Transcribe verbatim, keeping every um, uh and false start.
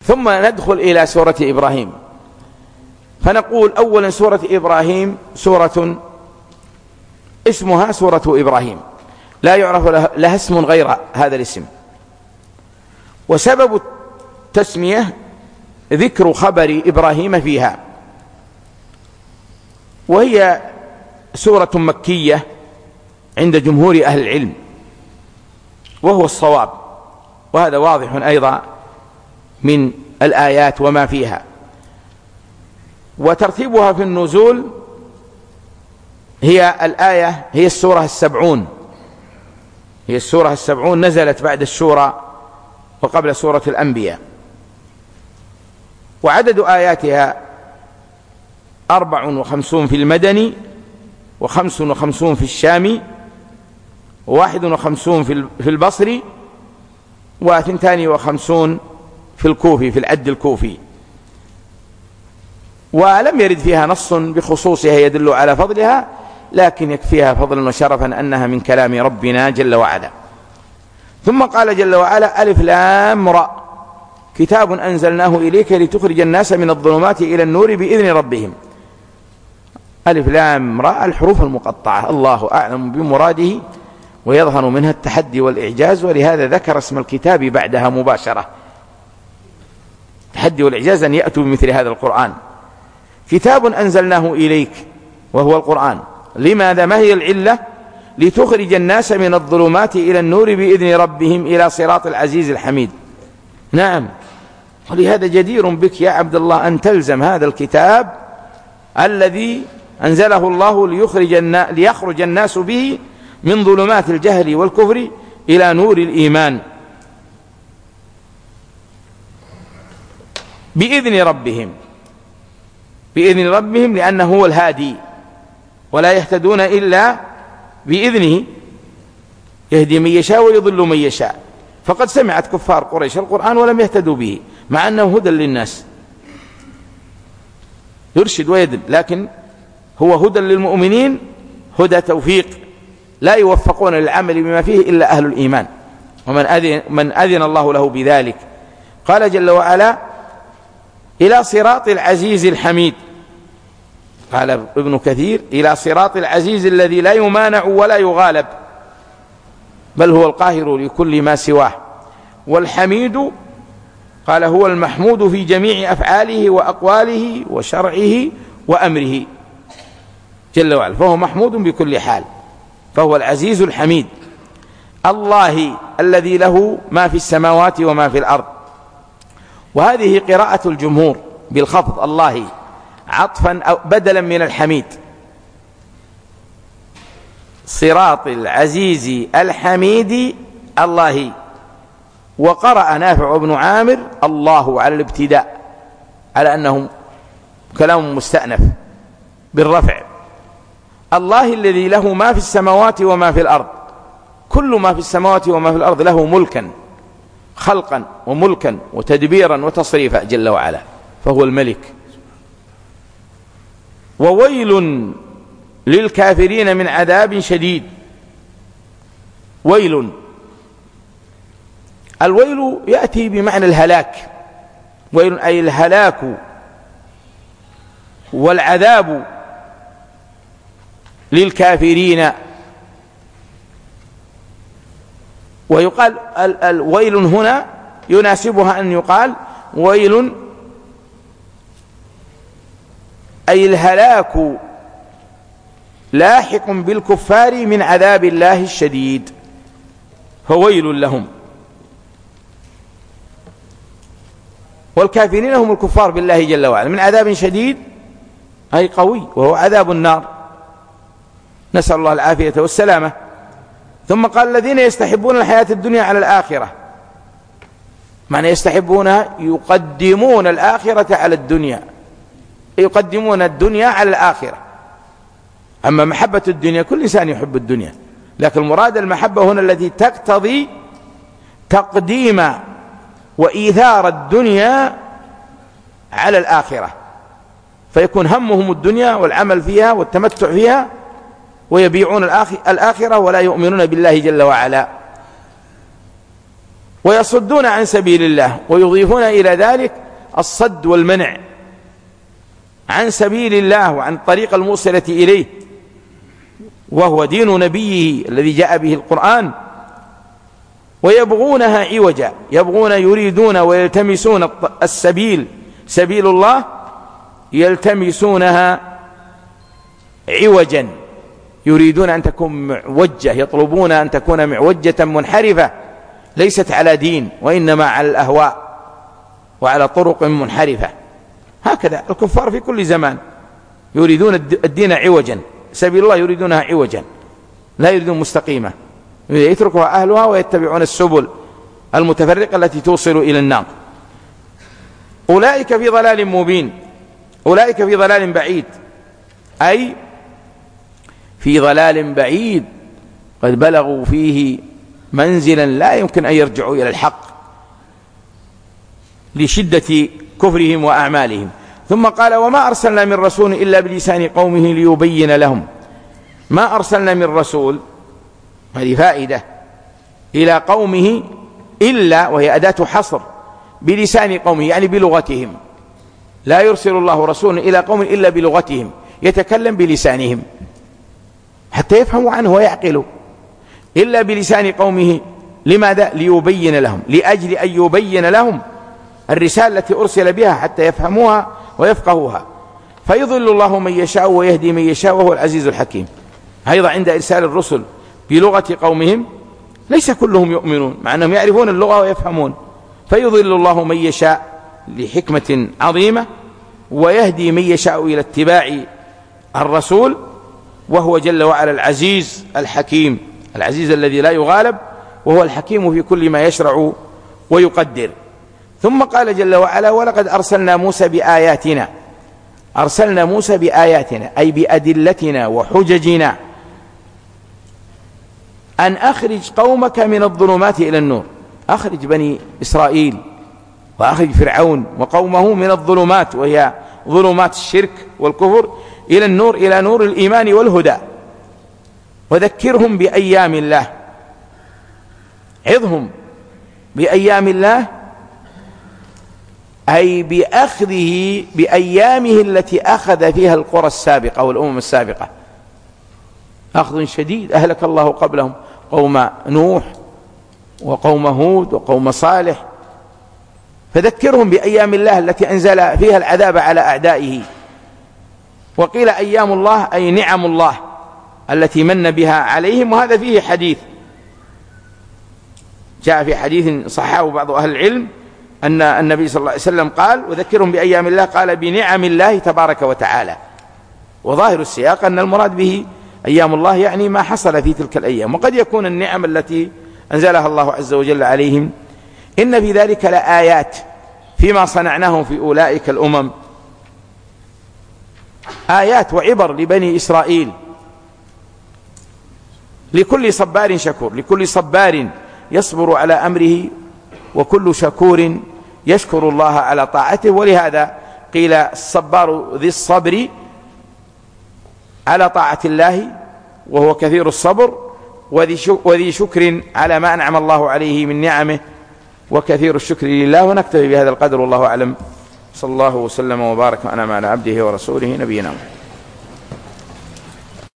ثم ندخل إلى سورة إبراهيم. فنقول أولا سورة إبراهيم سورة اسمها سورة إبراهيم، لا يعرف لها اسم غير هذا الاسم. وسبب التسمية ذكر خبر إبراهيم فيها، وهي سورة مكية عند جمهور أهل العلم، وهو الصواب، وهذا واضح أيضا من الآيات وما فيها. وترتيبها في النزول هي الآية هي السورة السبعون، هي السورة السبعون، نزلت بعد الشورى وقبل سورة الأنبياء. وعدد آياتها أربع وخمسون في المدني، وخمس وخمسون في الشامي، وواحد وخمسون في البصري، وثنتان وخمسون في الكوفي، في العد الكوفي. ولم يرد فيها نص بخصوصها يدل على فضلها، لكن يكفيها فضلا وشرفا أنها من كلام ربنا جل وعلا. ثم قال جل وعلا: ألف لام را، كتاب أنزلناه إليك لتخرج الناس من الظلمات إلى النور بإذن ربهم. ألف لام را الحروف المقطعة، الله أعلم بمراده، ويظهر منها التحدي والإعجاز، ولهذا ذكر اسم الكتاب بعدها مباشرة. التحدي والإعجاز أن يأتوا بمثل هذا القرآن. كتاب أنزلناه إليك، وهو القرآن. لماذا؟ ما هي العلة؟ لتخرج الناس من الظلمات إلى النور بإذن ربهم إلى صراط العزيز الحميد. نعم، ولهذا جدير بك يا عبد الله أن تلزم هذا الكتاب الذي أنزله الله ليخرج الناس, ليخرج الناس به من ظلمات الجهل والكفر إلى نور الإيمان بإذن ربهم. بإذن ربهم لأنه هو الهادي، ولا يهتدون إلا بإذنه، يهدي من يشاء ويضل من يشاء. فقد سمعت كفار قريش القرآن ولم يهتدوا به، مع أنه هدى للناس، يرشد ويدل، لكن هو هدى للمؤمنين، هدى توفيق، لا يوفقون للعمل بما فيه إلا أهل الإيمان، ومن أذن, من أذن الله له بذلك. قال جل وعلا: إلى صراط العزيز الحميد. قال ابن كثير: إلى صراط العزيز الذي لا يمانع ولا يغالب، بل هو القاهر لكل ما سواه. والحميد قال هو المحمود في جميع أفعاله وأقواله وشرعه وأمره جل وعلا، فهو محمود بكل حال، فهو العزيز الحميد. الله الذي له ما في السماوات وما في الأرض. وهذه قراءة الجمهور بالخفض، الله، عطفا أو بدلا من الحميد. صراط العزيز الحميد الله. وقرأ نافع بن عامر الله على الابتداء، على أنه كلام مستأنف بالرفع. الله الذي له ما في السماوات وما في الأرض، كل ما في السماوات وما في الأرض له ملكا، خلقا وملكا وتدبيرا وتصريفا جل وعلا، فهو الملك. وويل للكافرين من عذاب شديد. ويل، الويل يأتي بمعنى الهلاك، ويل أي الهلاك والعذاب للكافرين. ويقال الويل هنا يناسبها أن يقال ويل أي الهلاك لاحق بالكفار من عذاب الله الشديد، فويل لهم. والكافرين هم الكفار بالله جل وعلا من عذاب شديد أي قوي، وهو عذاب النار، نسأل الله العافية والسلامة. ثم قال الذين يستحبون الحياة الدنيا على الآخرة. معنى يستحبونها يقدمون الآخرة على الدنيا، يقدمون الدنيا على الآخرة. أما محبة الدنيا كل إنسان يحب الدنيا، لكن المراد المحبة هنا التي تقتضي تقديم وإيثار الدنيا على الآخرة، فيكون همهم الدنيا والعمل فيها والتمتع فيها، ويبيعون الآخرة ولا يؤمنون بالله جل وعلا. ويصدون عن سبيل الله، ويضيفون إلى ذلك الصد والمنع عن سبيل الله وعن الطريق الموصلة إليه، وهو دين نبيه الذي جاء به القرآن، ويبغونها عوجا، يبغون يريدون ويلتمسون السبيل سبيل الله، يلتمسونها عوجا، يريدون أن تكون معوجة، يطلبون أن تكون معوجة منحرفة ليست على دين، وإنما على الأهواء وعلى طرق منحرفة. هكذا الكفار في كل زمان يريدون الدين عوجا، سبيل الله يريدونها عوجا، لا يريدون مستقيمة، يتركها أهلها ويتبعون السبل المتفرقة التي توصل إلى النار. أولئك في ضلال مبين، أولئك في ضلال بعيد، أي في ضلال بعيد قد بلغوا فيه منزلا لا يمكن أن يرجعوا إلى الحق لشدة كفرهم وأعمالهم. ثم قال: وما أرسلنا من رسول إلا بلسان قومه ليبين لهم. ما أرسلنا من رسول، هذه فائدة، إلى قومه إلا، وهي أداة حصر، بلسان قومه يعني بلغتهم. لا يرسل الله رسولا إلى قوم إلا بلغتهم، يتكلم بلسانهم حتى يفهموا عنه ويعقلوا، إلا بلسان قومه. لماذا؟ ليبين لهم، لأجل أن يبين لهم الرسالة التي أرسل بها حتى يفهموها ويفقهوها. فيضل الله من يشاء ويهدي من يشاء وهو العزيز الحكيم. أيضا عند إرسال الرسل بلغة قومهم ليس كلهم يؤمنون، مع أنهم يعرفون اللغة ويفهمون. فيضل الله من يشاء لحكمة عظيمة، ويهدي من يشاء إلى اتباع الرسول، وهو جل وعلا العزيز الحكيم، العزيز الذي لا يغالب، وهو الحكيم في كل ما يشرع ويقدر. ثم قال جل وعلا: ولقد أرسلنا موسى بآياتنا. أرسلنا موسى بآياتنا أي بأدلتنا وحججنا أن أخرج قومك من الظلمات إلى النور. أخرج بني إسرائيل وأخرج فرعون وقومه من الظلمات، وهي ظلمات الشرك والكفر، إلى النور، إلى نور الإيمان والهدى. وذكرهم بأيام الله، عظهم بأيام الله أي بأخذه بأيامه التي أخذ فيها القرى السابقة والأمم السابقة. أخذ شديد أهلك الله قبلهم قوم نوح وقوم هود وقوم صالح. فذكرهم بأيام الله التي أنزل فيها العذاب على أعدائه. وقيل أيام الله أي نعم الله التي من بها عليهم. وهذا فيه حديث جاء في حديث صححه بعض أهل العلم أن النبي صلى الله عليه وسلم قال: وذكرهم بأيام الله، قال: بنعم الله تبارك وتعالى. وظاهر السياق أن المراد به أيام الله يعني ما حصل في تلك الأيام، وقد يكون النعم التي أنزلها الله عز وجل عليهم. إن في ذلك لآيات فيما صنعناه في أولئك الأمم، آيات وعبر لبني إسرائيل، لكل صبار شكور، لكل صبار يصبر على أمره، وكل شكور يشكر الله على طاعته. ولهذا قيل الصبار ذي الصبر على طاعة الله، وهو كثير الصبر، وذي شكر على ما أنعم الله عليه من نعمه، وكثير الشكر لله. ونكتفي بهذا القدر، والله أعلم. صلى الله وسلم وبارك وأنعم على عبده ورسوله نبينا محمد.